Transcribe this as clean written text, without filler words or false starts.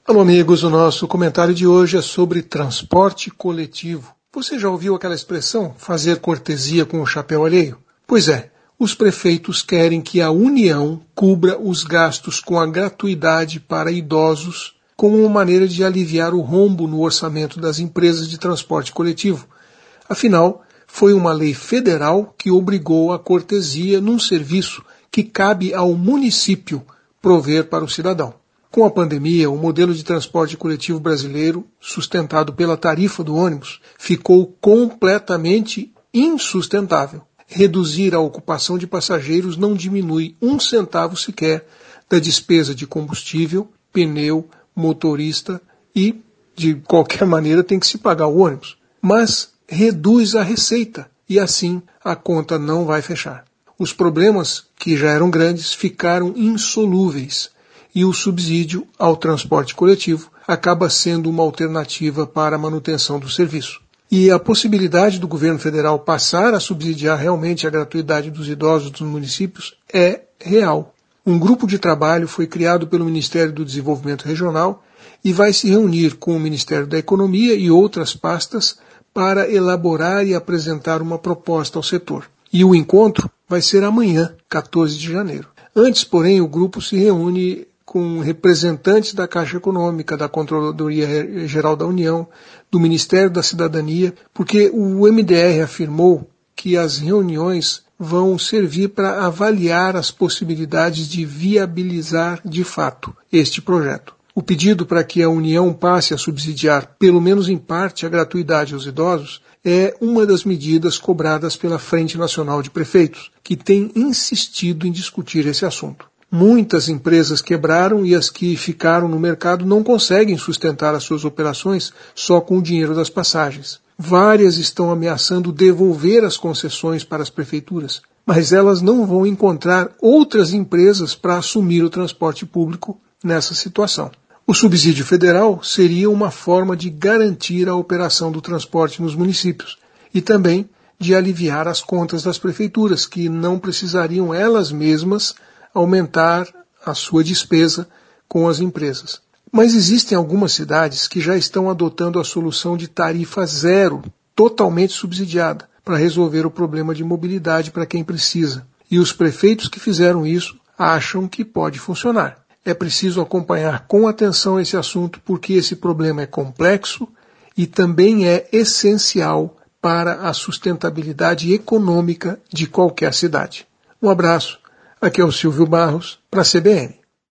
Alô amigos, o nosso comentário de hoje é sobre transporte coletivo. Você já ouviu aquela expressão, fazer cortesia com o chapéu alheio? Pois é, os prefeitos querem que a União cubra os gastos com a gratuidade para idosos como uma maneira de aliviar o rombo no orçamento das empresas de transporte coletivo. Afinal, foi uma lei federal que obrigou a cortesia num serviço que cabe ao município prover para o cidadão. Com a pandemia, o modelo de transporte coletivo brasileiro, sustentado pela tarifa do ônibus, ficou completamente insustentável. Reduzir a ocupação de passageiros não diminui um centavo sequer da despesa de combustível, pneu, motorista e, de qualquer maneira, tem que se pagar o ônibus. Mas reduz a receita e assim a conta não vai fechar. Os problemas, que já eram grandes, ficaram insolúveis. E o subsídio ao transporte coletivo acaba sendo uma alternativa para a manutenção do serviço. E a possibilidade do governo federal passar a subsidiar realmente a gratuidade dos idosos dos municípios é real. Um grupo de trabalho foi criado pelo Ministério do Desenvolvimento Regional e vai se reunir com o Ministério da Economia e outras pastas para elaborar e apresentar uma proposta ao setor. E o encontro vai ser amanhã, 14 de janeiro. Antes, porém, o grupo se reúne com representantes da Caixa Econômica, da Controladoria Geral da União, do Ministério da Cidadania, porque o MDR afirmou que as reuniões vão servir para avaliar as possibilidades de viabilizar de fato este projeto. O pedido para que a União passe a subsidiar, pelo menos em parte, a gratuidade aos idosos é uma das medidas cobradas pela Frente Nacional de Prefeitos, que tem insistido em discutir esse assunto. Muitas empresas quebraram e as que ficaram no mercado não conseguem sustentar as suas operações só com o dinheiro das passagens. Várias estão ameaçando devolver as concessões para as prefeituras, mas elas não vão encontrar outras empresas para assumir o transporte público nessa situação. O subsídio federal seria uma forma de garantir a operação do transporte nos municípios e também de aliviar as contas das prefeituras, que não precisariam elas mesmas aumentar a sua despesa com as empresas. Mas existem algumas cidades que já estão adotando a solução de tarifa zero, totalmente subsidiada, para resolver o problema de mobilidade para quem precisa. E os prefeitos que fizeram isso acham que pode funcionar. É preciso acompanhar com atenção esse assunto porque esse problema é complexo e também é essencial para a sustentabilidade econômica de qualquer cidade. Um abraço. Aqui é o Silvio Barros, para a CBN.